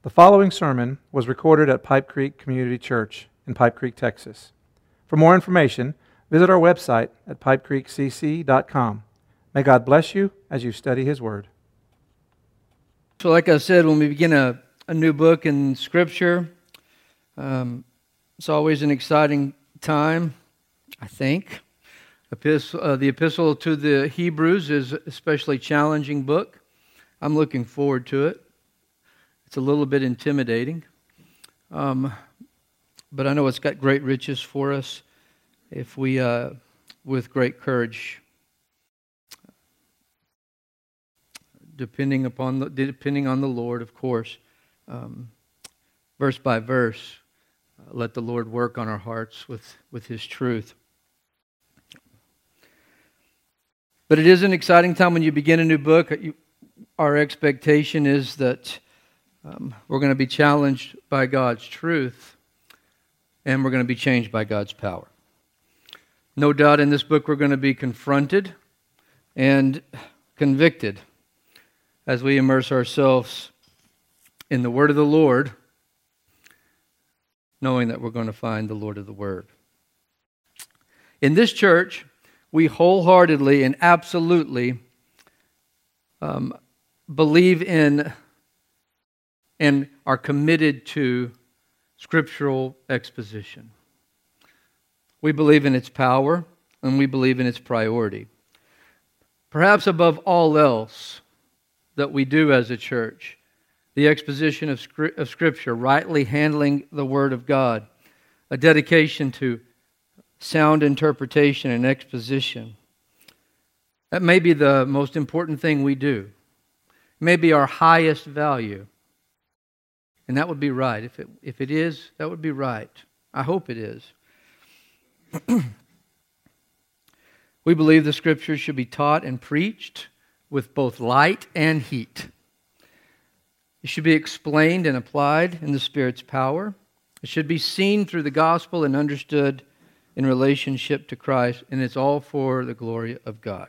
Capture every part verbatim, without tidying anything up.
The following sermon was recorded at Pipe Creek Community Church in Pipe Creek, Texas. For more information, visit our website at pipe creek c c dot com. May God bless you as you study His Word. So like I said, when we begin a, a new book in Scripture, um, it's always an exciting time, I think. Epistle, uh, the Epistle to the Hebrews is an especially challenging book. I'm looking forward to it. It's a little bit intimidating, um, but I know it's got great riches for us if we, uh, with great courage, depending upon the, depending on the Lord, of course, um, verse by verse, uh, let the Lord work on our hearts with, with His truth. But it is an exciting time when you begin a new book. You, our expectation is that Um, we're going to be challenged by God's truth, and we're going to be changed by God's power. No doubt in this book we're going to be confronted and convicted as we immerse ourselves in the Word of the Lord, knowing that we're going to find the Lord of the Word. In this church, we wholeheartedly and absolutely um, believe in and are committed to scriptural exposition. We believe in its power, and we believe in its priority. Perhaps above all else that we do as a church, the exposition of, of Scripture, rightly handling the Word of God, a dedication to sound interpretation and exposition. That may be the most important thing we do. It may be our highest value. And that would be right. If it, if it is, that would be right. I hope it is. We believe the Scriptures should be taught and preached with both light and heat. It should be explained and applied in the Spirit's power. It should be seen through the gospel and understood in relationship to Christ, and it's all for the glory of God.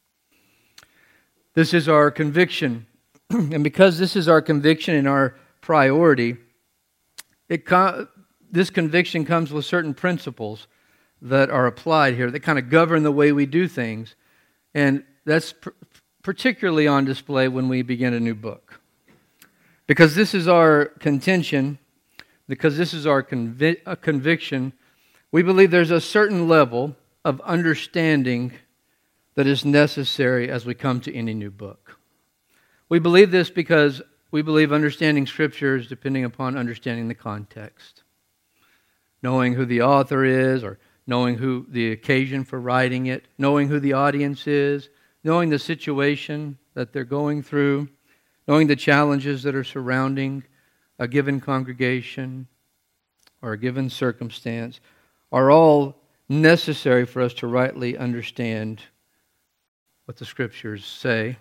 This is our conviction. And because this is our conviction and our priority, it this conviction comes with certain principles that are applied here that kind of govern the way we do things, and that's pr- particularly on display when we begin a new book. Because this is our contention, because this is our convi- a conviction, we believe there's a certain level of understanding that is necessary as we come to any new book. We believe this because we believe understanding Scripture is depending upon understanding the context. Knowing who the author is, or knowing who the occasion for writing it, knowing who the audience is, knowing the situation that they're going through, knowing the challenges that are surrounding a given congregation or a given circumstance, are all necessary for us to rightly understand what the Scriptures say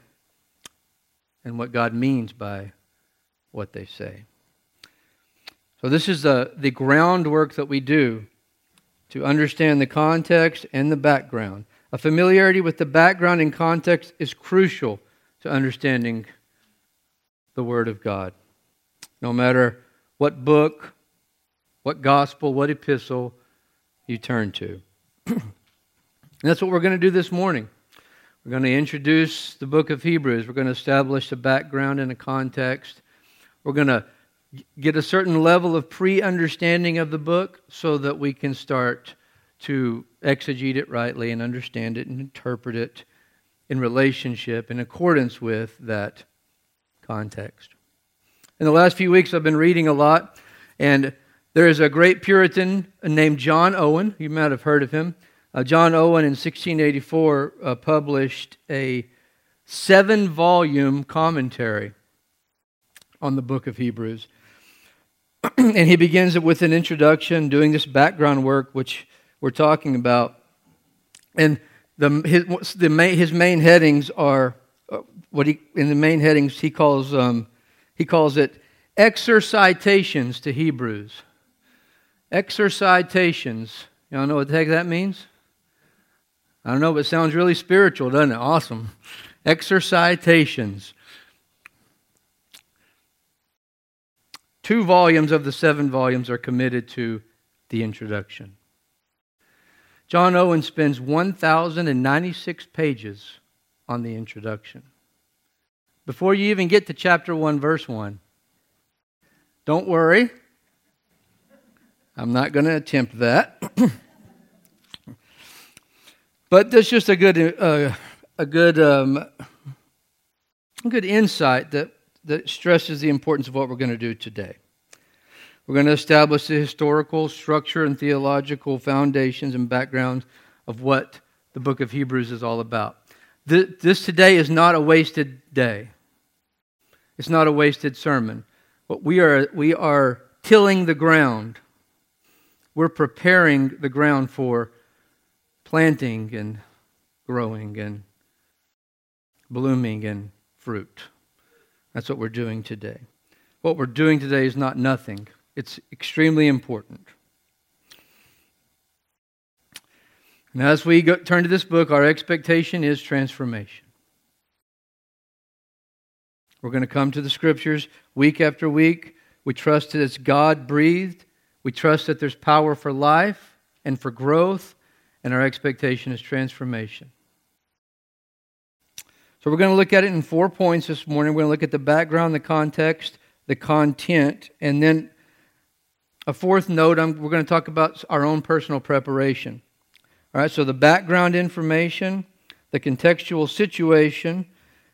and what God means by what they say. So this is the, the groundwork that we do to understand the context and the background. A familiarity with the background and context is crucial to understanding the Word of God. No matter what book, what gospel, what epistle you turn to. And that's what we're going to do this morning. We're going to introduce the book of Hebrews. We're going to establish a background and a context. We're going to get a certain level of pre-understanding of the book so that we can start to exegete it rightly and understand it and interpret it in relationship, in accordance with that context. In the last few weeks, I've been reading a lot, and there is a great Puritan named John Owen. You might have heard of him. Uh, John Owen in sixteen eighty-four uh, published a seven-volume commentary on the book of Hebrews. And he begins it with an introduction, doing this background work, which we're talking about. And the, his, the main, his main headings are, what he in the main headings he calls, um, he calls it exercitations to Hebrews. Exercitations. Y'all know what the heck that means? I don't know, but it sounds really spiritual, doesn't it? Awesome. Exercitations. two volumes of the seven volumes are committed to the introduction. John Owen spends one thousand ninety-six pages on the introduction. Before you even get to chapter one, verse one, don't worry. I'm not going to attempt that. But that's just a good, uh, a good, um, a good insight that, that stresses the importance of what we're going to do today. We're going to establish the historical structure and theological foundations and backgrounds of what the book of Hebrews is all about. This, this today is not a wasted day. It's not a wasted sermon. But we are we are tilling the ground. We're preparing the ground for planting and growing and blooming and fruit. That's what we're doing today. What we're doing today is not nothing. It's extremely important. And as we go, turn to this book, our expectation is transformation. We're going to come to the Scriptures week after week. We trust that it's God-breathed. We trust that there's power for life and for growth, and our expectation is transformation. So we're going to look at it in four points this morning. We're going to look at the background, the context, the content, and then a fourth note, I'm, we're going to talk about our own personal preparation. All right, so the background information, the contextual situation,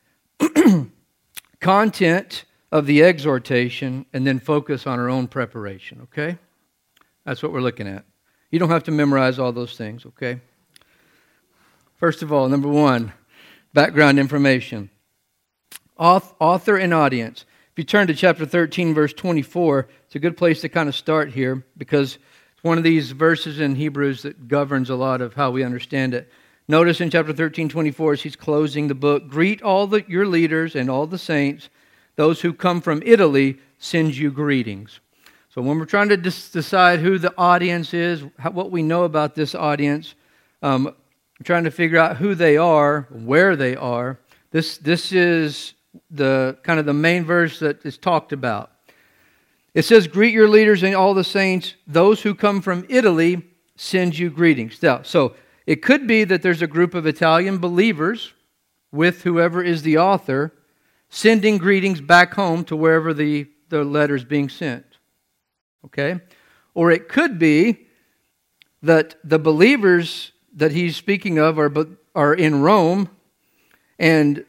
content of the exhortation, and then focus on our own preparation, okay? That's what we're looking at. You don't have to memorize all those things, okay? First of all, number one, background information. Author and audience. If you turn to chapter thirteen, verse twenty-four, it's a good place to kind of start here because it's one of these verses in Hebrews that governs a lot of how we understand it. Notice in chapter thirteen, twenty-four, as he's closing the book, greet all the, your leaders and all the saints. Those who come from Italy send you greetings. So when we're trying to dis- decide who the audience is, how, what we know about this audience, um, we're trying to figure out who they are, where they are. This, this is the kind of the main verse that is talked about. It says, greet your leaders and all the saints. Those who come from Italy send you greetings. Now, so it could be that there's a group of Italian believers with whoever is the author sending greetings back home to wherever the, the letter is being sent. Okay? Or it could be that the believers that he's speaking of are, are in Rome, and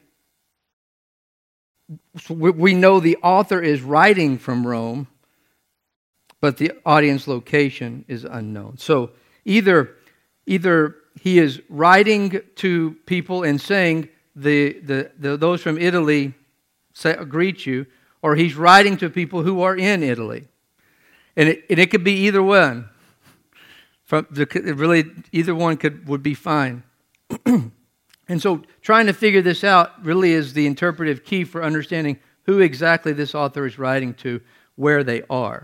we know the author is writing from Rome, but the audience location is unknown. So either, either he is writing to people and saying, the, the, the those from Italy say, greet you, or he's writing to people who are in Italy. And it, and it could be either one. From the, really, either one could would be fine. And so trying to figure this out really is the interpretive key for understanding who exactly this author is writing to, where they are.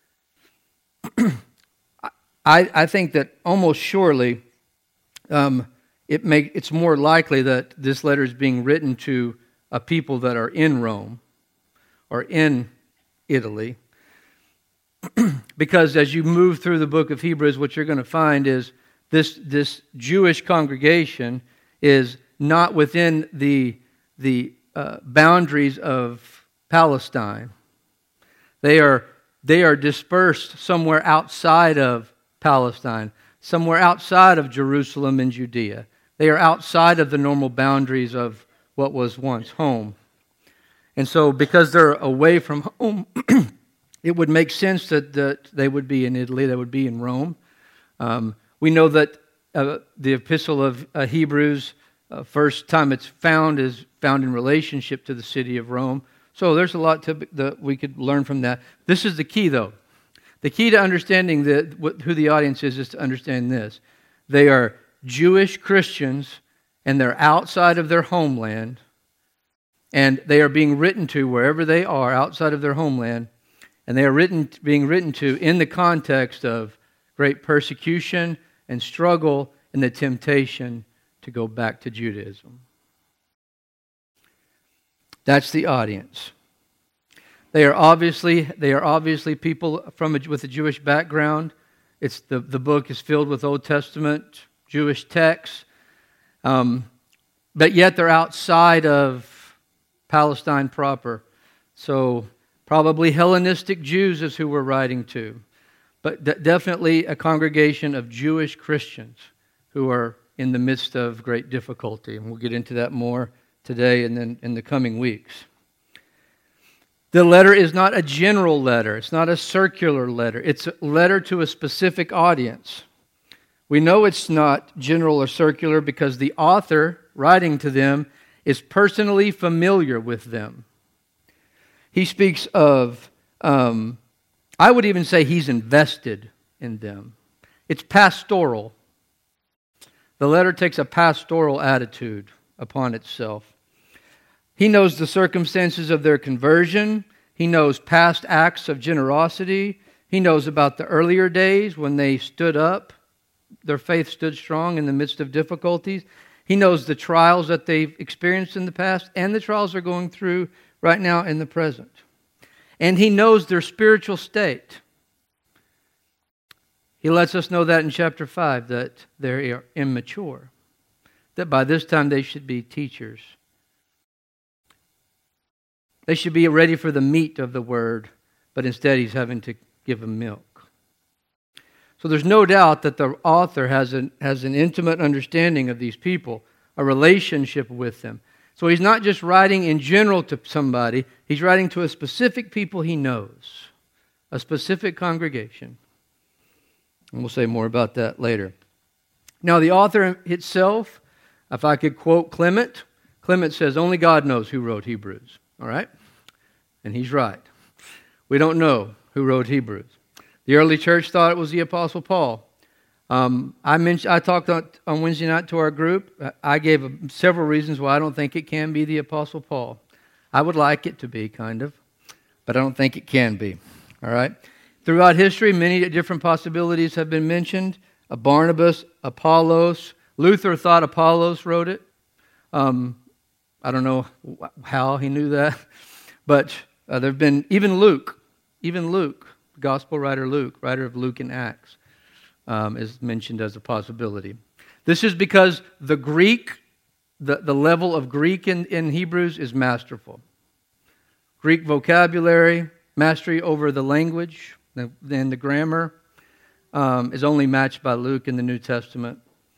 I, I think that almost surely um, it make, it's more likely that this letter is being written to a people that are in Rome or in Italy. Because as you move through the book of Hebrews, what you're going to find is this, this Jewish congregation is not within the, the uh, boundaries of Palestine. They are, they are dispersed somewhere outside of Palestine, somewhere outside of Jerusalem and Judea. They are outside of the normal boundaries of what was once home. And so because they're away from home, it would make sense that, that they would be in Italy, they would be in Rome. Um, we know that uh, the epistle of uh, Hebrews, uh, first time it's found is found in relationship to the city of Rome. So there's a lot to, that we could learn from that. This is the key, though. The key to understanding the, what, who the audience is is to understand this. They are Jewish Christians, and they're outside of their homeland, and they are being written to wherever they are outside of their homeland. And they are written, being written to in the context of great persecution and struggle and the temptation to go back to Judaism. That's the audience. They are obviously they are obviously people from a, with a Jewish background. It's the, the book is filled with Old Testament Jewish texts, um, but yet they're outside of Palestine proper. So probably Hellenistic Jews is who we're writing to, but d- definitely a congregation of Jewish Christians who are in the midst of great difficulty. And we'll get into that more today and then in the coming weeks. The letter is not a general letter. It's not a circular letter. It's a letter to a specific audience. We know it's not general or circular because the author writing to them is personally familiar with them. He speaks of, um, I would even say he's invested in them. It's pastoral. The letter takes a pastoral attitude upon itself. He knows the circumstances of their conversion. He knows past acts of generosity. He knows about the earlier days when they stood up. Their faith stood strong in the midst of difficulties. He knows the trials that they've experienced in the past and the trials they're going through right now in the present. And he knows their spiritual state. He lets us know that in chapter five, that they are immature, that by this time they should be teachers. They should be ready for the meat of the word, but instead he's having to give them milk. So there's no doubt that the author has an, has an intimate understanding of these people, a relationship with them. So he's not just writing in general to somebody, he's writing to a specific people he knows, a specific congregation. And we'll say more about that later. Now the author itself, if I could quote Clement, Clement says, only God knows who wrote Hebrews. All right? And he's right. We don't know who wrote Hebrews. The early church thought it was the Apostle Paul. Um, I mentioned, I talked on, on Wednesday night to our group. I gave several reasons why I don't think it can be the Apostle Paul. I would like it to be, kind of, but I don't think it can be. All right? Throughout history, many different possibilities have been mentioned. A Barnabas, Apollos. Luther thought Apollos wrote it. Um, I don't know how he knew that, but uh, there have been, even Luke, even Luke, gospel writer Luke, writer of Luke and Acts, um, is mentioned as a possibility. This is because the Greek, the, the level of Greek in, in Hebrews is masterful. Greek vocabulary, mastery over the language, and the grammar um, is only matched by Luke in the New Testament.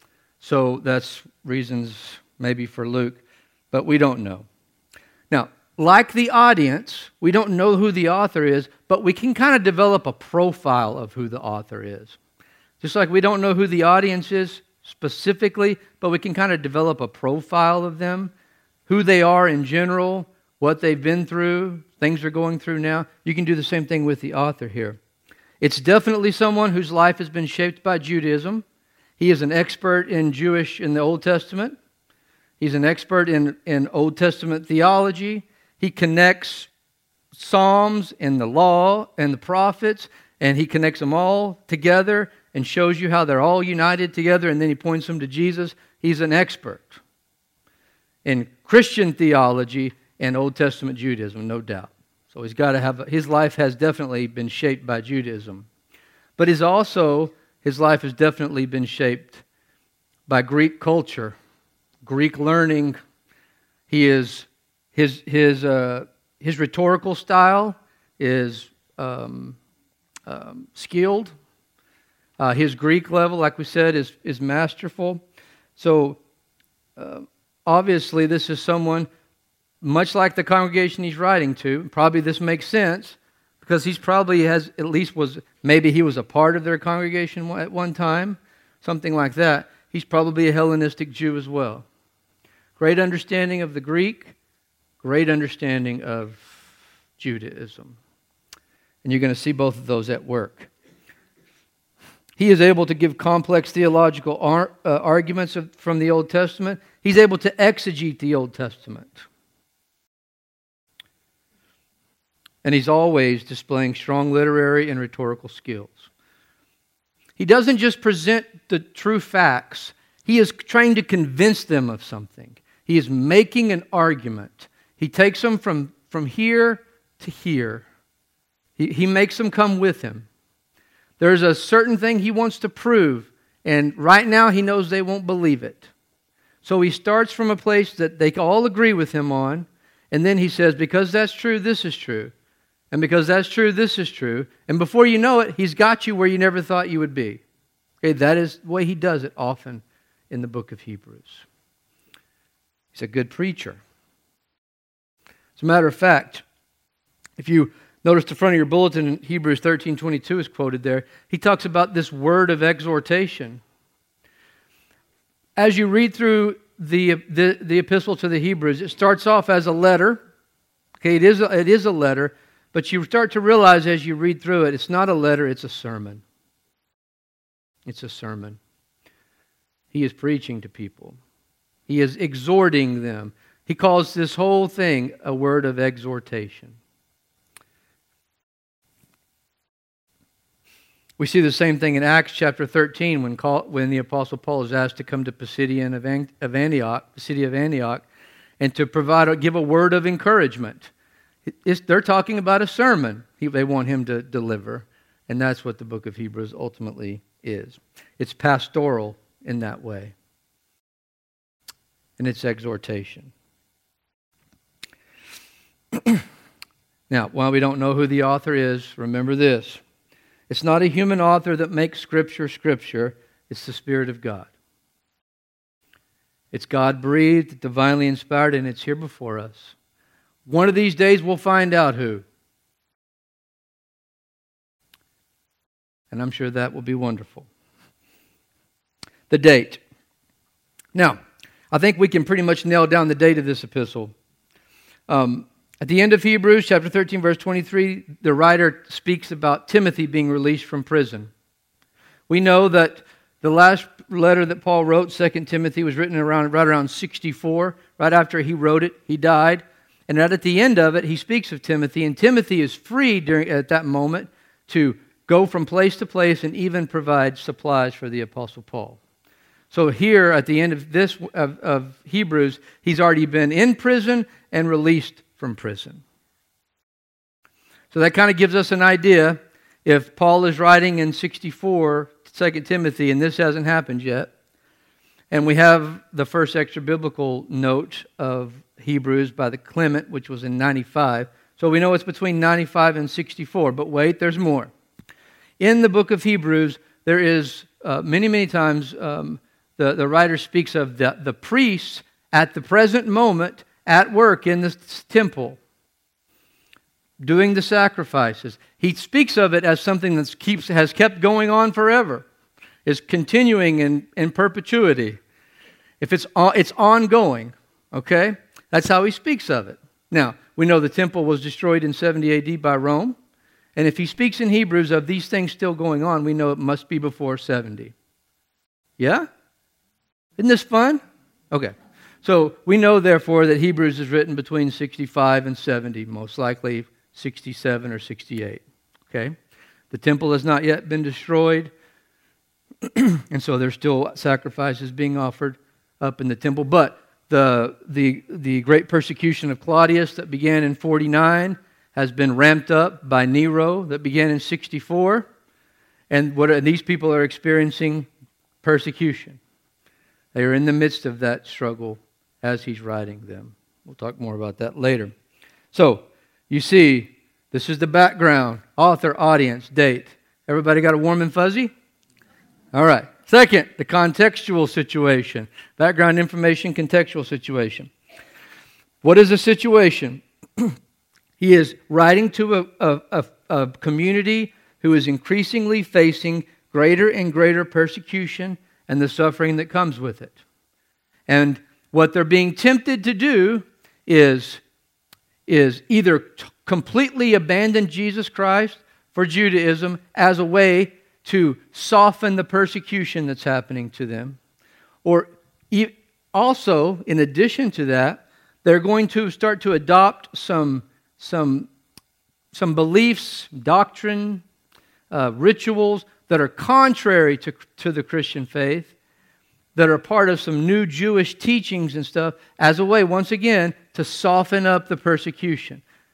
So that's reasons maybe for Luke. But we don't know. Now, like the audience, we don't know who the author is, but we can kind of develop a profile of who the author is. Just like we don't know who the audience is specifically, but we can kind of develop a profile of them, who they are in general, what they've been through, things they're going through now. You can do the same thing with the author here. It's definitely someone whose life has been shaped by Judaism. He is an expert in Jewish, in the Old Testament. He's an expert in, in Old Testament theology. He connects Psalms and the law and the prophets, and he connects them all together and shows you how they're all united together, and then he points them to Jesus. He's an expert in Christian theology and Old Testament Judaism, no doubt. So he's got to have, his life has definitely been shaped by Judaism. But he's also, his life has definitely been shaped by Greek culture, Greek learning. He is his his uh, his rhetorical style is um, um, skilled. Uh, his Greek level, like we said, is is masterful. So uh, obviously, this is someone much like the congregation he's writing to. Probably this makes sense because he's probably has at least was maybe he was a part of their congregation at one time, something like that. He's probably a Hellenistic Jew as well. Great understanding of the Greek, great understanding of Judaism. And you're going to see both of those at work. He is able to give complex theological ar- uh, arguments of, from the Old Testament. He's able to exegete the Old Testament. And he's always displaying strong literary and rhetorical skills. He doesn't just present the true facts. He is trying to convince them of something. He is making an argument. He takes them from, from here to hear. He, he makes them come with him. There's a certain thing he wants to prove, and right now he knows they won't believe it. So he starts from a place that they all agree with him on, and then he says, because that's true, this is true. And because that's true, this is true. And before you know it, he's got you where you never thought you would be. Okay, that is the way he does it often in the book of Hebrews. He's a good preacher. As a matter of fact, if you notice the front of your bulletin in Hebrews thirteen twenty-two is quoted there, he talks about this word of exhortation. As you read through the, the, the epistle to the Hebrews, it starts off as a letter. Okay, it is, a, it is a letter, but you start to realize as you read through it, it's not a letter, it's a sermon. It's a sermon. He is preaching to people. He is exhorting them. He calls this whole thing a word of exhortation. We see the same thing in Acts chapter thirteen when, call, when the Apostle Paul is asked to come to Pisidian of Antioch, the city of Antioch, and to provide, a, give a word of encouragement. It's, they're talking about a sermon he, they want him to deliver, and that's what the book of Hebrews ultimately is. It's pastoral in that way, and it's exhortation. Now, while we don't know who the author is, remember this. It's not a human author that makes Scripture Scripture. It's the Spirit of God. It's God-breathed, divinely inspired, and it's here before us. One of these days we'll find out who. And I'm sure that will be wonderful. The date. Now, I think we can pretty much nail down the date of this epistle. Um, At the end of Hebrews chapter thirteen, verse twenty-three, the writer speaks about Timothy being released from prison. We know that the last letter that Paul wrote, Second Timothy, was written around right around sixty-four. Right after he wrote it, he died. And right at the end of it, he speaks of Timothy. And Timothy is free during, at that moment to go from place to place and even provide supplies for the Apostle Paul. So here at the end of this of, of Hebrews, he's already been in prison and released from prison. So that kind of gives us an idea. If Paul is writing in sixty-four, Second Timothy, and this hasn't happened yet, and we have the first extra biblical note of Hebrews by the Clement, which was in ninety-five. So we know it's between ninety-five and sixty-four. But wait, there's more. In the book of Hebrews, there is uh, many, many times um, the, the writer speaks of the, the priests at the present moment at work in the temple, doing the sacrifices. He speaks of it as something that keeps has kept going on forever, is continuing in, in perpetuity. If it's it's ongoing, okay? That's how he speaks of it. Now, we know the temple was destroyed in seventy A D by Rome, and if he speaks in Hebrews of these things still going on, we know it must be before seventy. Yeah? Isn't this fun? Okay. So we know, therefore, that Hebrews is written between sixty-five and seventy, most likely sixty-seven or sixty-eight. Okay? The temple has not yet been destroyed, and so there's still sacrifices being offered up in the temple. But the, the, the great persecution of Claudius that began in forty-nine has been ramped up by Nero that began in sixty-four, and what are, these people are experiencing persecution. They are in the midst of that struggle as he's writing them. We'll talk more about that later. So, you see, this is the background, author, audience, date. Everybody got a warm and fuzzy? All right. Second, the contextual situation. Background information, contextual situation. What is a situation? He is writing to a, a, a, a community who is increasingly facing greater and greater persecution and the suffering that comes with it. And what they're being tempted to do is, is either t- completely abandon Jesus Christ for Judaism as a way to soften the persecution that's happening to them, or e- also, in addition to that, they're going to start to adopt some, some, some beliefs, doctrine, uh, rituals that are contrary to, to the Christian faith, that are part of some new Jewish teachings and stuff, as a way, once again, to soften up the persecution,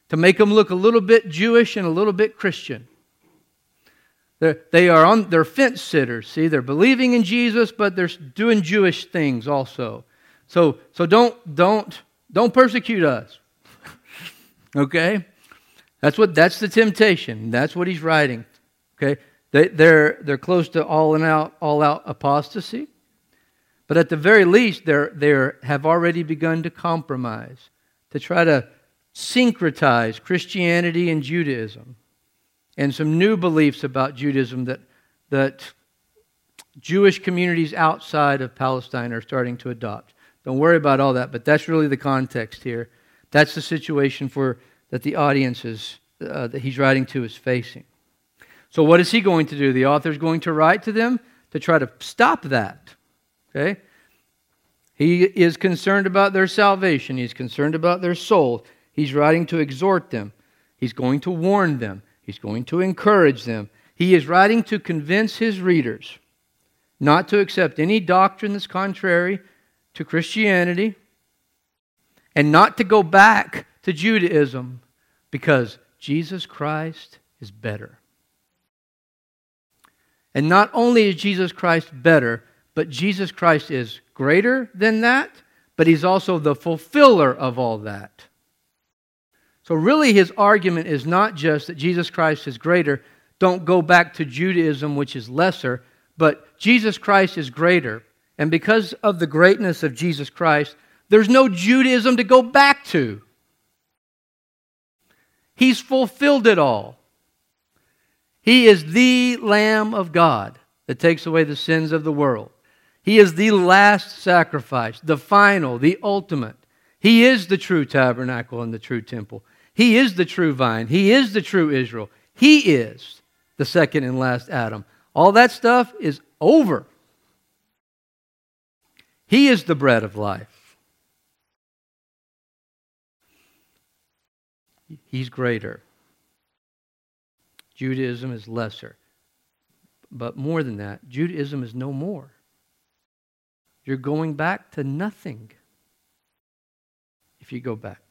to make them look a little bit Jewish and a little bit Christian. They're, they are on, they're fence sitters. See, they're believing in Jesus, but they're doing Jewish things also. So, so don't, don't, don't persecute us. Okay? That's what, that's the temptation. That's what he's writing. Okay? They, they're, they're close to all and out, all out apostasy. But at the very least, they're, they have already begun to compromise, to try to syncretize Christianity and Judaism, and some new beliefs about Judaism that, that Jewish communities outside of Palestine are starting to adopt. Don't worry about all that, but that's really the context here. That's the situation for that the audience is, uh, that he's writing to is facing. So what is he going to do? The author is going to write to them to try to stop that. Okay? He is concerned about their salvation. He's concerned about their soul. He's writing to exhort them. He's going to warn them. He's going to encourage them. He is writing to convince his readers not to accept any doctrine that's contrary to Christianity and not to go back to Judaism because Jesus Christ is better. And not only is Jesus Christ better, but Jesus Christ is greater than that, but He's also the fulfiller of all that. So really his argument is not just that Jesus Christ is greater, don't go back to Judaism which is lesser, but Jesus Christ is greater. And because of the greatness of Jesus Christ, there's no Judaism to go back to. He's fulfilled it all. He is the Lamb of God that takes away the sins of the world. He is the last sacrifice, the final, the ultimate. He is the true tabernacle and the true temple. He is the true vine. He is the true Israel. He is the second and last Adam. All that stuff is over. He is the bread of life. He's greater. Judaism is lesser. But more than that, Judaism is no more. You're going back to nothing if you go back.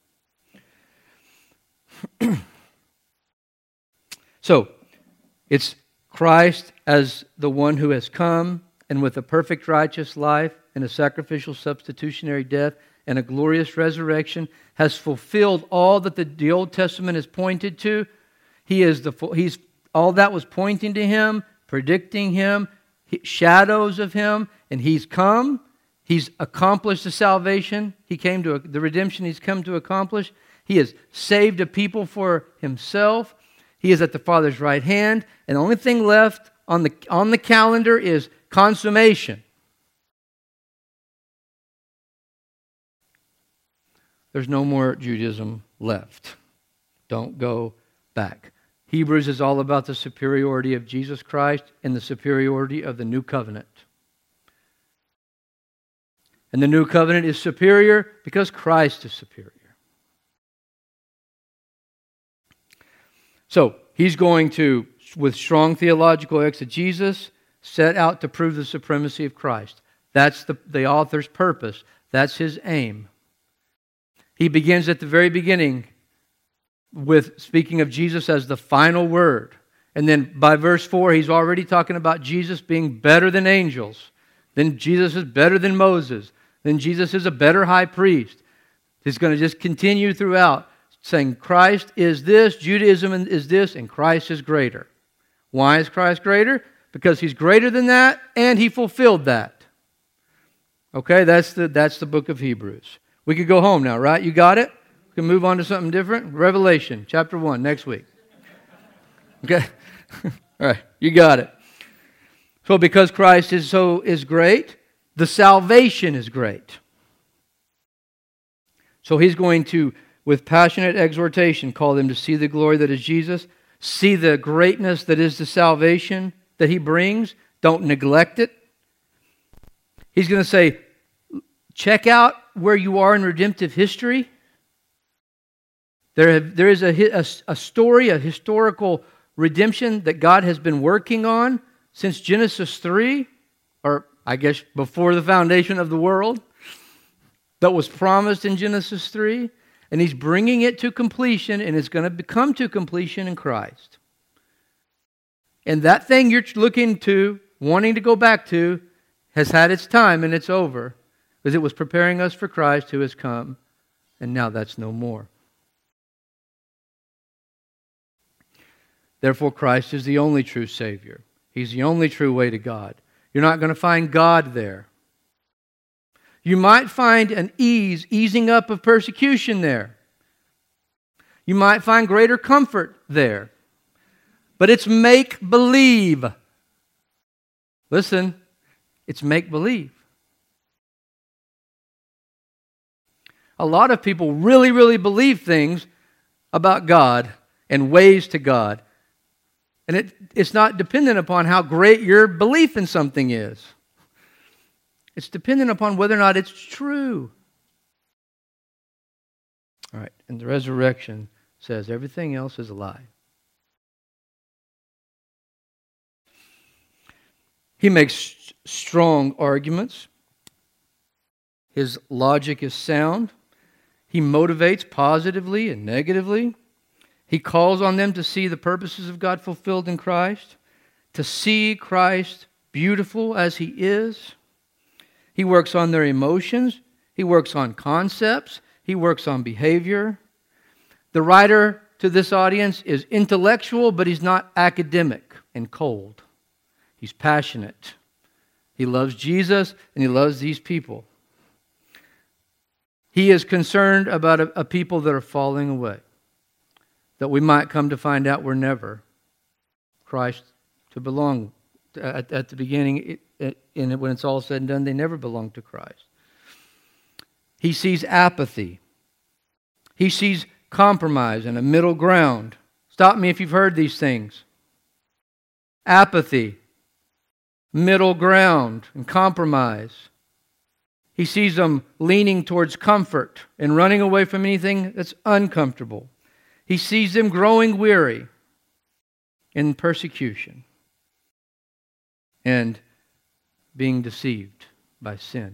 So, it's Christ as the one who has come and with a perfect righteous life and a sacrificial substitutionary death and a glorious resurrection has fulfilled all that the, the Old Testament has pointed to. He is the he's all that was pointing to Him, predicting Him, shadows of Him, and He's come. He's accomplished the salvation. He came to the redemption He's come to accomplish. He has saved a people for Himself. He is at the Father's right hand, and the only thing left on the on the calendar is consummation. There's no more Judaism left. Don't go back. Hebrews is all about the superiority of Jesus Christ and the superiority of the new covenant. And the new covenant is superior because Christ is superior. So, he's going to, with strong theological exegesis, set out to prove the supremacy of Christ. That's the, the author's purpose. That's his aim. He begins at the very beginning with speaking of Jesus as the final word. And then by verse four, he's already talking about Jesus being better than angels. Then Jesus is better than Moses. Then Jesus is a better high priest. He's going to just continue throughout, saying Christ is this, Judaism is this, and Christ is greater. Why is Christ greater? Because He's greater than that, and He fulfilled that. Okay, that's the, that's the book of Hebrews. We could go home now, right? You got it? We can move on to something different. Revelation, chapter one, next week. Okay? All right, you got it. So because Christ is so is great, the salvation is great. So He's going to, with passionate exhortation, call them to see the glory that is Jesus, see the greatness that is the salvation that He brings. Don't neglect it. He's going to say, check out where you are in redemptive history. There, have, there is a, a, a story, a historical redemption that God has been working on since Genesis three, or I guess before the foundation of the world, that was promised in Genesis three. And He's bringing it to completion, and it's going to come to completion in Christ. And that thing you're looking to, wanting to go back to, has had its time and it's over. Because it was preparing us for Christ who has come, and now that's no more. Therefore, Christ is the only true Savior. He's the only true way to God. You're not going to find God there. You might find an ease, easing up of persecution there. You might find greater comfort there. But it's make-believe. Listen, it's make-believe. A lot of people really, really believe things about God and ways to God. And it, it's not dependent upon how great your belief in something is. It's dependent upon whether or not it's true. All right, and the resurrection says everything else is a lie. He makes strong arguments. His logic is sound. He motivates positively and negatively. He calls on them to see the purposes of God fulfilled in Christ, to see Christ beautiful as He is. He works on their emotions. He works on concepts. He works on behavior. The writer to this audience is intellectual, but he's not academic and cold. He's passionate. He loves Jesus and he loves these people. He is concerned about a, a people that are falling away, that we might come to find out we're never Christ to belong. At, at the beginning, it, it, and when it's all said and done, they never belong to Christ. He sees apathy. He sees compromise and a middle ground. Stop me if you've heard these things. Apathy, middle ground, and compromise. He sees them leaning towards comfort and running away from anything that's uncomfortable. He sees them growing weary in persecution and being deceived by sin.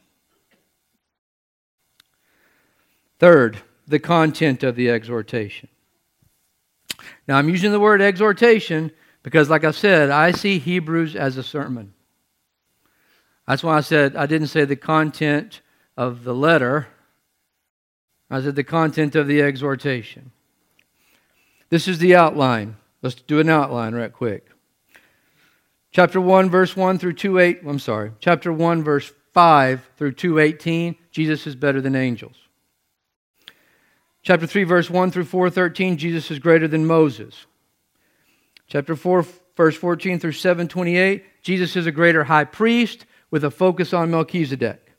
Third, the content of the exhortation. Now, I'm using the word exhortation because, like I said, I see Hebrews as a sermon. That's why I said I didn't say the content of the letter. I said the content of the exhortation. This is the outline. Let's do an outline right quick. Chapter one, verse one through two eight. I'm sorry. Chapter one, verse five through two eighteen. Jesus is better than angels. Chapter three, verse one through four thirteen. Jesus is greater than Moses. Chapter four, verse fourteen through seven twenty-eight. Jesus is a greater high priest with a focus on Melchizedek.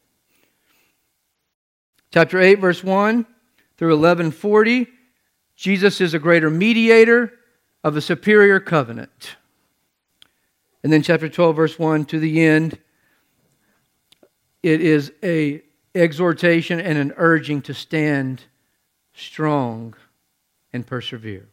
Chapter eight, verse one through eleven forty. Jesus is a greater mediator of a superior covenant. And then chapter twelve, verse one to the end, it is a exhortation and an urging to stand strong and persevere.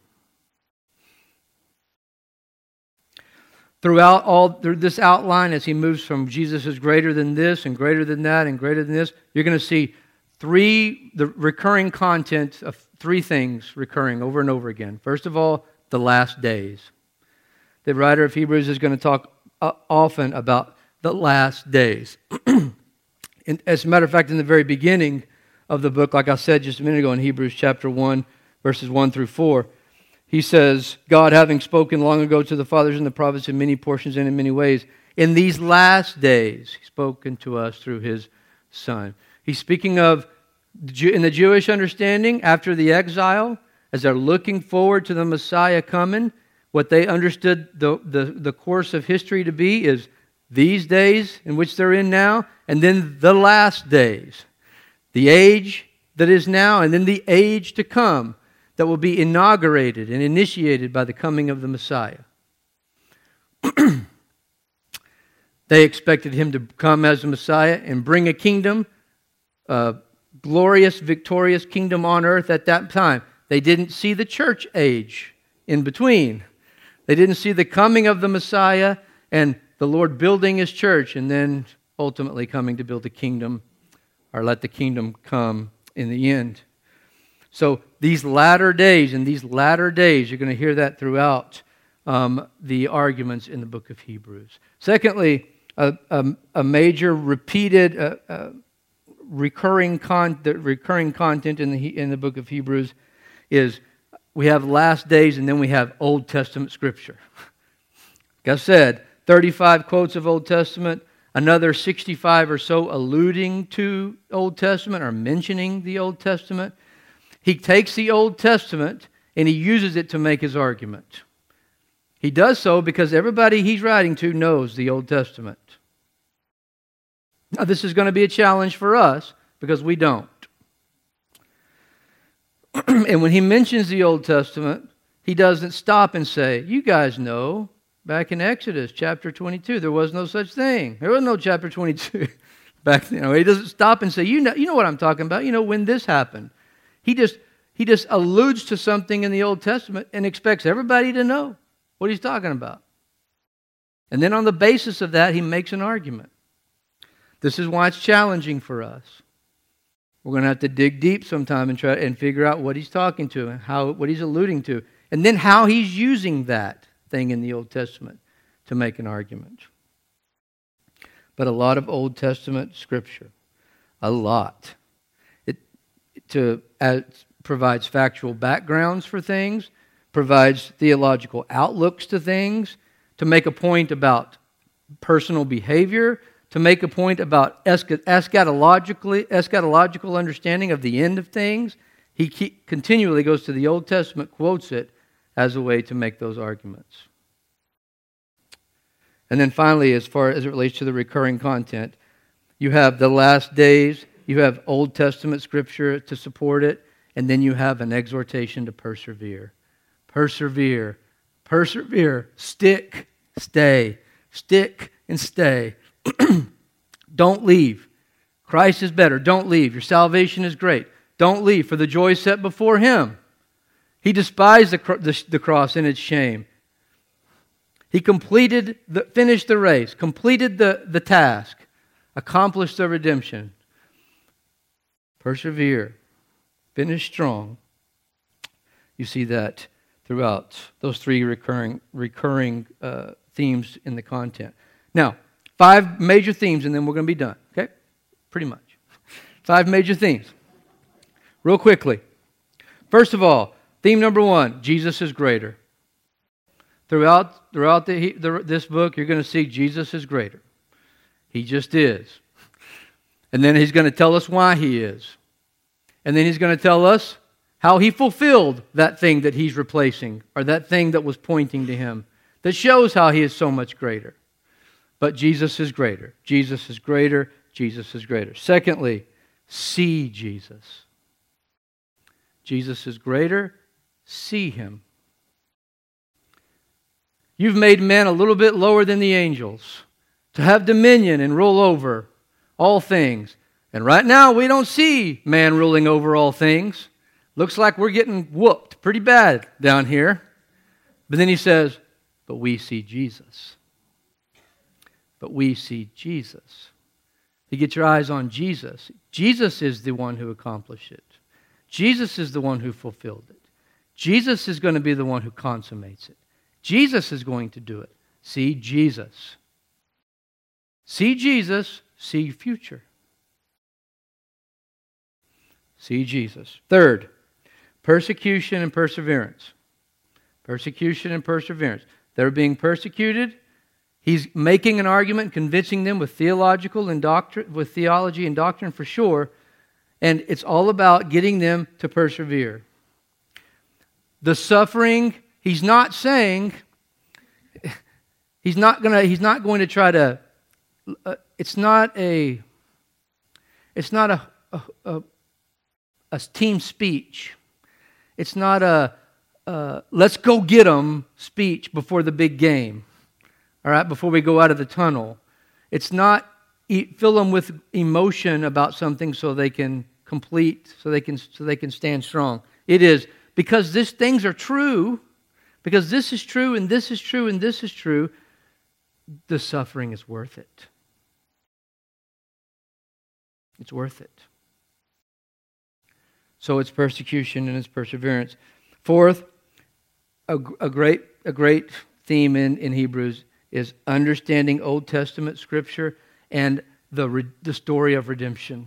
Throughout all through this outline, as he moves from Jesus is greater than this and greater than that and greater than this, you're going to see three, the recurring content of three things recurring over and over again. First of all, the last days. The writer of Hebrews is going to talk uh, often about the last days. And as a matter of fact, in the very beginning of the book, like I said just a minute ago in Hebrews chapter one, verses one through four, he says, God having spoken long ago to the fathers and the prophets in many portions and in many ways, in these last days, He's spoken to us through His Son. He's speaking of, in the Jewish understanding, after the exile, as they're looking forward to the Messiah coming, what they understood the, the, the course of history to be is these days in which they're in now, and then the last days. The age that is now, and then the age to come that will be inaugurated and initiated by the coming of the Messiah. They expected Him to come as the Messiah and bring a kingdom, a glorious, victorious kingdom on earth at that time. They didn't see the church age in between. They didn't see the coming of the Messiah and the Lord building His church and then ultimately coming to build the kingdom or let the kingdom come in the end. So these latter days, in these latter days, you're going to hear that throughout um, the arguments in the book of Hebrews. Secondly, a, a, a major repeated, uh, uh, recurring con- the recurring content in the in the book of Hebrews is we have last days and then we have Old Testament scripture. Like I said, thirty-five quotes of Old Testament, another sixty-five or so alluding to Old Testament or mentioning the Old Testament. He takes the Old Testament and he uses it to make his argument. He does so because everybody he's writing to knows the Old Testament. Now, this is going to be a challenge for us because we don't. And when he mentions the Old Testament, he doesn't stop and say, you guys know, back in Exodus chapter twenty-two, there was no such thing. There was no chapter twenty-two. Back then, you know, he doesn't stop and say, you know, you know what I'm talking about. You know when this happened. He just, he just alludes to something in the Old Testament and expects everybody to know what he's talking about. And then on the basis of that, he makes an argument. This is why it's challenging for us. We're going to have to dig deep sometime and try and figure out what he's talking to and how what he's alluding to, and then how he's using that thing in the Old Testament to make an argument. But a lot of Old Testament scripture, a lot, it to as, provides factual backgrounds for things, provides theological outlooks to things, to make a point about personal behavior, to make a point about eschatologically, eschatological understanding of the end of things. He keep, continually goes to the Old Testament, quotes it as a way to make those arguments. And then finally, as far as it relates to the recurring content, you have the last days, you have Old Testament scripture to support it, and then you have an exhortation to persevere. Persevere, persevere, stick, stay, stick and stay. Don't leave. Christ is better. Don't leave. Your salvation is great. Don't leave, for the joy set before Him. He despised the, the, the cross and its shame. He completed, the, finished the race, completed the, the task, accomplished the redemption. Persevere. Finish strong. You see that throughout those three recurring, recurring uh, themes in the content. Now, five major themes, and then we're going to be done, okay? Pretty much. Five major themes. Real quickly. First of all, theme number one, Jesus is greater. Throughout, throughout the, the, this book, you're going to see Jesus is greater. He just is. And then He's going to tell us why He is. And then He's going to tell us how He fulfilled that thing that He's replacing, or that thing that was pointing to Him, that shows how He is so much greater. But Jesus is greater. Jesus is greater. Jesus is greater. Secondly, see Jesus. Jesus is greater. See Him. You've made men a little bit lower than the angels, to have dominion and rule over all things. And right now, we don't see man ruling over all things. Looks like we're getting whooped pretty bad down here. But then He says, but we see Jesus. But we see Jesus. You get your eyes on Jesus. Jesus is the one who accomplished it. Jesus is the one who fulfilled it. Jesus is going to be the one who consummates it. Jesus is going to do it. See Jesus. See Jesus, see future. See Jesus. Third, persecution and perseverance. Persecution and perseverance. They're being persecuted. He's making an argument, convincing them with theological and doctrine, with theology and doctrine for sure, and it's all about getting them to persevere. The suffering, he's not saying, he's not gonna, he's not going to try to. Uh, it's not a, it's not a, a, a, a team speech. It's not a, a let's go get them speech before the big game. All right, before we go out of the tunnel. It's not fill them with emotion about something so they can complete, so they can so they can stand strong. It is because these things are true, because this is true and this is true and this is true, the suffering is worth it. It's worth it. So it's persecution and it's perseverance. Fourth, a, a great a great theme in, in Hebrews is understanding Old Testament Scripture and the, the story of redemption.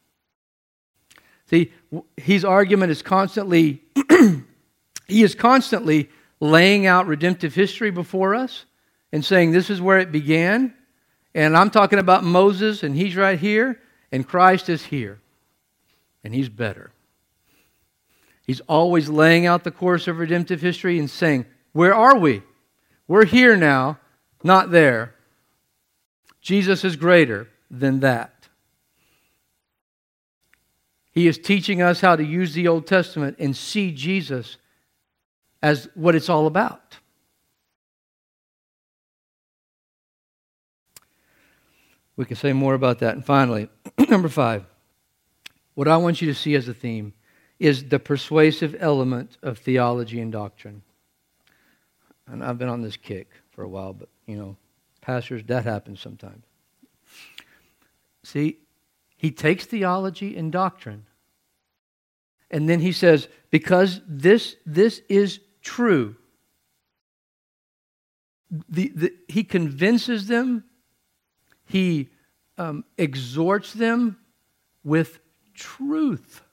See, his argument is constantly, he is constantly laying out redemptive history before us and saying this is where it began. And I'm talking about Moses, and he's right here, and Christ is here. And he's better. He's always laying out the course of redemptive history and saying, where are we? We're here now, not there. Jesus is greater than that. He is teaching us how to use the Old Testament and see Jesus as what it's all about. We can say more about that. And finally, number five, what I want you to see as a theme is the persuasive element of theology and doctrine. And I've been on this kick for a while, but, you know, pastors, that happens sometimes. See, he takes theology and doctrine, and then he says, because this, this is true, the, the, he convinces them, he um, exhorts them with truth.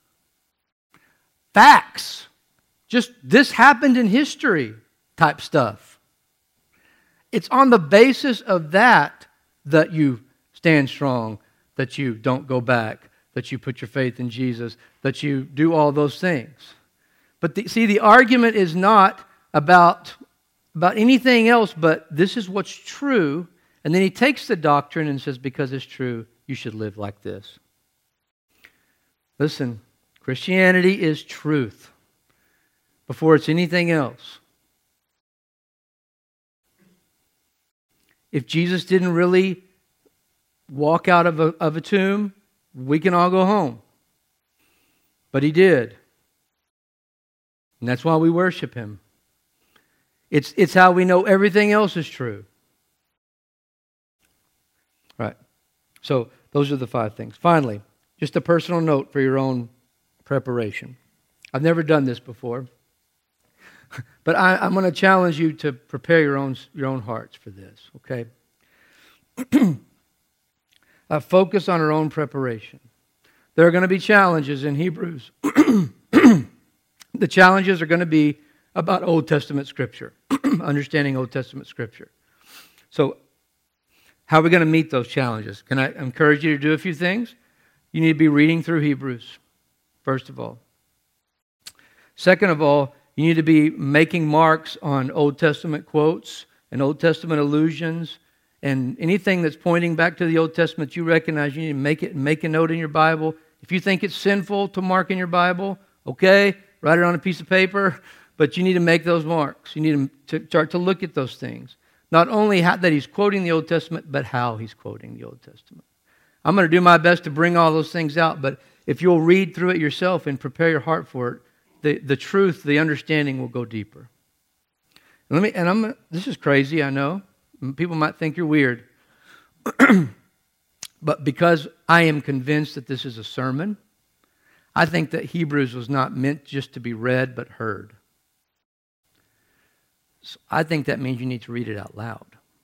Facts. Just this happened in history type stuff. It's on the basis of that that you stand strong, that you don't go back, that you put your faith in Jesus, that you do all those things. But the, see, the argument is not about, about anything else, but this is what's true. And then he takes the doctrine and says, because it's true, you should live like this. Listen, Christianity is truth before it's anything else. If Jesus didn't really walk out of a, of a tomb, we can all go home. But he did. And that's why we worship him. It's, it's how we know everything else is true. Right. So those are the five things. Finally, just a personal note for your own preparation. I've never done this before. But I, I'm going to challenge you to prepare your own, your own hearts for this, okay? uh, focus on our own preparation. There are going to be challenges in Hebrews. The challenges are going to be about Old Testament Scripture, understanding Old Testament Scripture. So, how are we going to meet those challenges? Can I encourage you to do a few things? You need to be reading through Hebrews, first of all. Second of all, you need to be making marks on Old Testament quotes and Old Testament allusions and anything that's pointing back to the Old Testament you recognize. You need to make it, make a note in your Bible. If you think it's sinful to mark in your Bible, okay, write it on a piece of paper, but you need to make those marks. You need to start to look at those things. Not only how, that he's quoting the Old Testament, but how he's quoting the Old Testament. I'm going to do my best to bring all those things out, but if you'll read through it yourself and prepare your heart for it, the, the truth, the understanding will go deeper. Let me, and I'm. This is crazy, I know. People might think you're weird. But because I am convinced that this is a sermon, I think that Hebrews was not meant just to be read, but heard. So I think that means you need to read it out loud.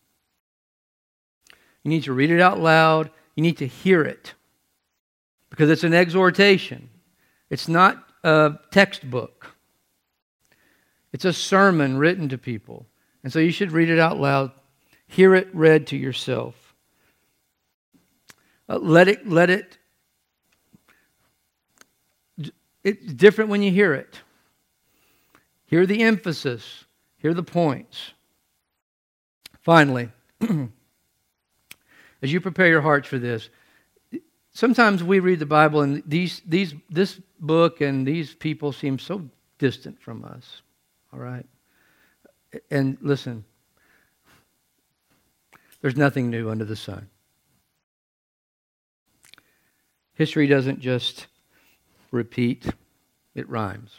You need to read it out loud. You need to hear it. Because it's an exhortation. It's not a textbook. It's a sermon written to people. And so you should read it out loud. Hear it read to yourself. Uh, let it, let it, it's different when you hear it. Hear the emphasis. Hear the points. Finally, as you prepare your hearts for this, sometimes we read the Bible and these, these, this book and these people seem so distant from us. All right? And listen, there's nothing new under the sun. History doesn't just repeat, it rhymes.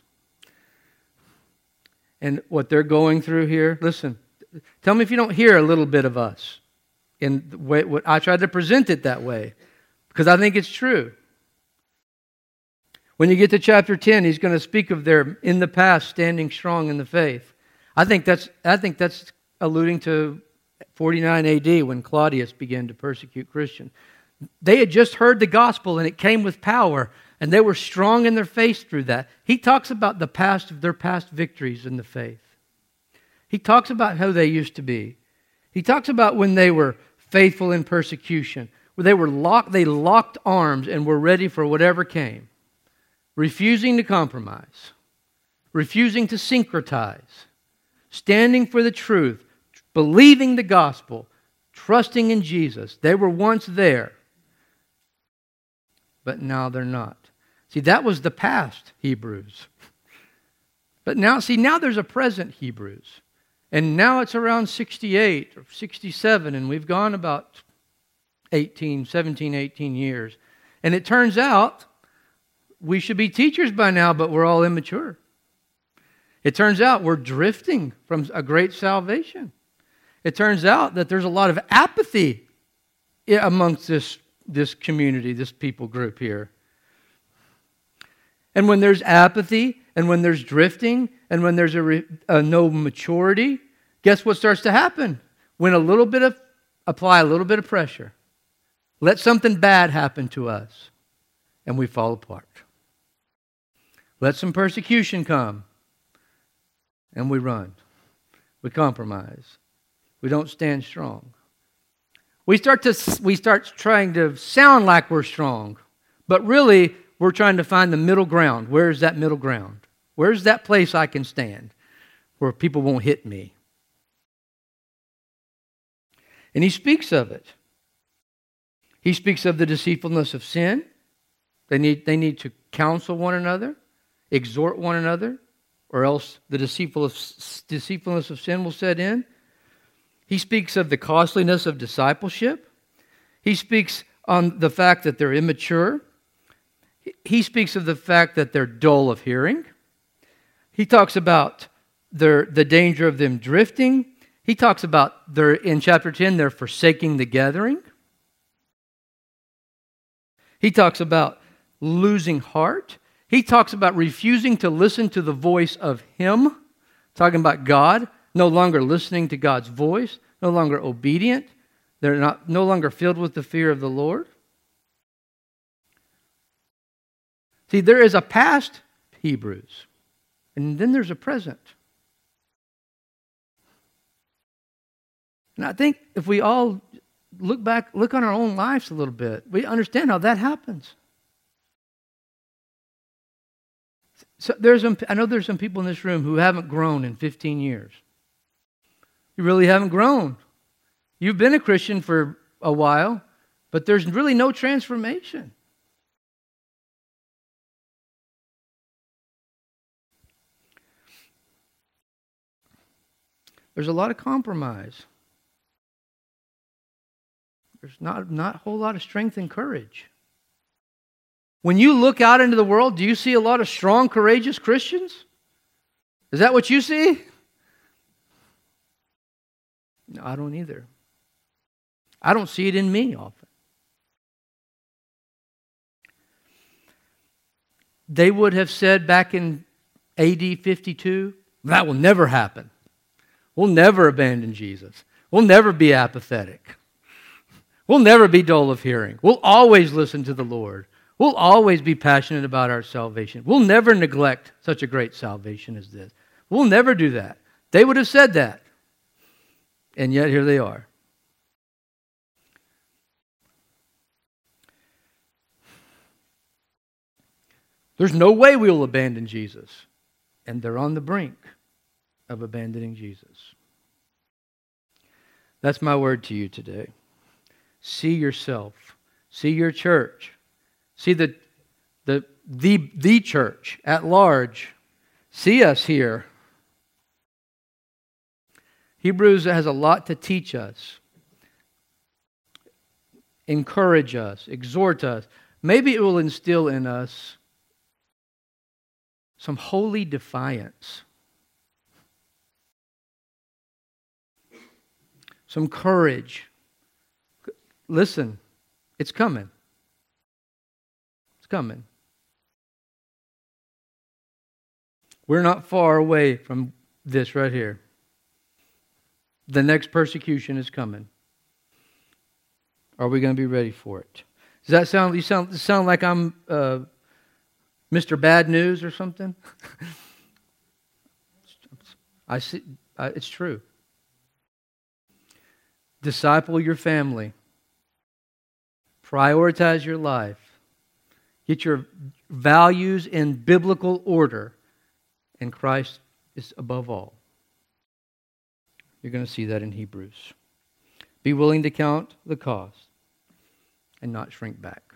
And what they're going through here, listen, tell me if you don't hear a little bit of us. In the way, what I tried to present it that way, because I think it's true. When you get to chapter ten, he's going to speak of their, in the past, standing strong in the faith. I think that's, I think that's alluding to forty-nine A D when Claudius began to persecute Christians. They had just heard the gospel and it came with power, and they were strong in their faith through that. He talks about the past of their past victories in the faith. He talks about how they used to be. He talks about when they were faithful in persecution, where they were locked, they locked arms and were ready for whatever came, refusing to compromise, refusing to syncretize, standing for the truth, believing the gospel, trusting in Jesus. They were once there, but now they're not. See, that was the past Hebrews. But now, see, now there's a present Hebrews. And now it's around sixty-eight or sixty-seven, and we've gone about eighteen, seventeen, eighteen years. And it turns out we should be teachers by now, but we're all immature. It turns out we're drifting from a great salvation. It turns out that there's a lot of apathy amongst this, this community, this people group here. And when there's apathy, and when there's drifting, and when there's a, re, a no maturity, guess what starts to happen? When a little bit of, apply a little bit of pressure, let something bad happen to us, and we fall apart. Let some persecution come, and we run. We compromise. We don't stand strong. We start to we start trying to sound like we're strong, but really we're trying to find the middle ground. Where is that middle ground? Where's that place I can stand where people won't hit me? And he speaks of it. He speaks of the deceitfulness of sin. They need, they need to counsel one another, exhort one another, or else the deceitful of, deceitfulness of sin will set in. He speaks of the costliness of discipleship. He speaks on the fact that they're immature. He speaks of the fact that they're dull of hearing. He talks about their, the danger of them drifting. He talks about, their, in chapter ten, they're forsaking the gathering. He talks about losing heart. He talks about refusing to listen to the voice of Him, talking about God, no longer listening to God's voice, no longer obedient. They're not, no longer filled with the fear of the Lord. See, there is a past Hebrews, and then there's a present. And I think if we all look back, look on our own lives a little bit, we understand how that happens. So there's some, I know there's some people in this room who haven't grown in fifteen years. You really haven't grown. You've been a Christian for a while, but there's really no transformation. There's a lot of compromise. There's not, not a whole lot of strength and courage. When you look out into the world, do you see a lot of strong, courageous Christians? Is that what you see? No, I don't either. I don't see it in me often. They would have said back in A D fifty-two, that will never happen. We'll never abandon Jesus. We'll never be apathetic. We'll never be dull of hearing. We'll always listen to the Lord. We'll always be passionate about our salvation. We'll never neglect such a great salvation as this. We'll never do that. They would have said that. And yet here they are. There's no way we will abandon Jesus. And they're on the brink of abandoning Jesus. That's my word to you today. See yourself. See your church. See the, the, the, the church at large. See us here. Hebrews has a lot to teach us. Encourage us. Exhort us. Maybe it will instill in us some holy defiance. Some courage. Listen, it's coming. It's coming. We're not far away from this right here. The next persecution is coming. Are we going to be ready for it? Does that sound, you sound, sound like I'm uh, Mister Bad News or something? I see, uh, it's true. Disciple your family. Prioritize your life. Get your values in biblical order. And Christ is above all. You're going to see that in Hebrews. Be willing to count the cost and not shrink back.